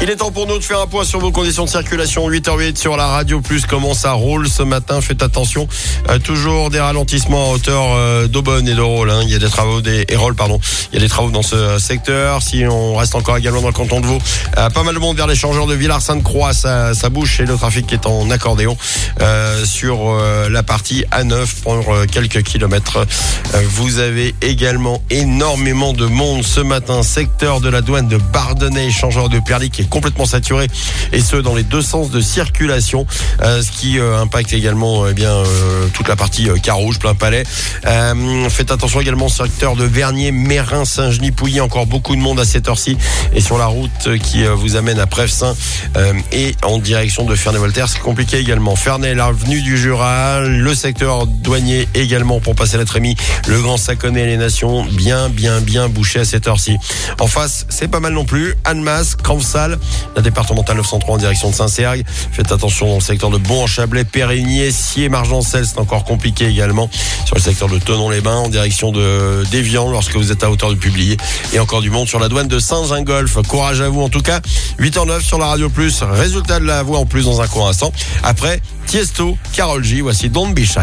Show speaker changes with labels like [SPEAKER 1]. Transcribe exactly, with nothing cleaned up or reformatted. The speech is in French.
[SPEAKER 1] Il est temps pour nous de faire un point sur vos conditions de circulation. huit heures huit sur la Radio Plus. Comment ça roule ce matin? Faites attention. Euh, toujours des ralentissements à hauteur euh, d'Aubonne et de Rolle. Hein. Il y a des travaux des Hérolles, pardon. Il y a des travaux dans ce secteur. Si on reste encore également dans le canton de Vaud, euh, pas mal de monde vers l'échangeur de Villars-Sainte-Croix. Ça, ça bouge et le trafic qui est en accordéon euh, sur euh, la partie A neuf pour euh, quelques kilomètres. Euh, vous avez également énormément de monde ce matin. Secteur de la douane de Bardonnay, échangeur de Perly qui est complètement saturé, et ce dans les deux sens de circulation, euh, ce qui euh, impacte également euh, bien euh, toute la partie euh, Carouge, plein palais. Euh, faites attention également au secteur de Vernier, Mérin, Saint-Genis, Pouilly, encore beaucoup de monde à cette heure-ci, et sur la route qui euh, vous amène à Prèves-Saint euh, et en direction de Ferney-Voltaire, c'est compliqué également. Ferney, l'avenue du Jura, le secteur douanier également pour passer la Trémie, le Grand Saconnet et les Nations, bien bien bien bouché à cette heure-ci. En face, c'est pas mal non plus. Annemasse, Cranfsal, la départementale neuf cent trois en direction de Saint-Sergue. Faites attention dans le secteur de Bon-en-Chablais, Périgny, Scié, Margencel, c'est encore compliqué également. Sur le secteur de Thonon-les-Bains, en direction de d'Évian, lorsque vous êtes à hauteur de Publier. Et encore du monde sur la douane de Saint-Gingolph. Courage à vous en tout cas. huit heures neuf sur la Radio Plus. Résultat de la voix en plus dans un court instant. Après, Tiesto, Karol J, voici Don't Be Shy.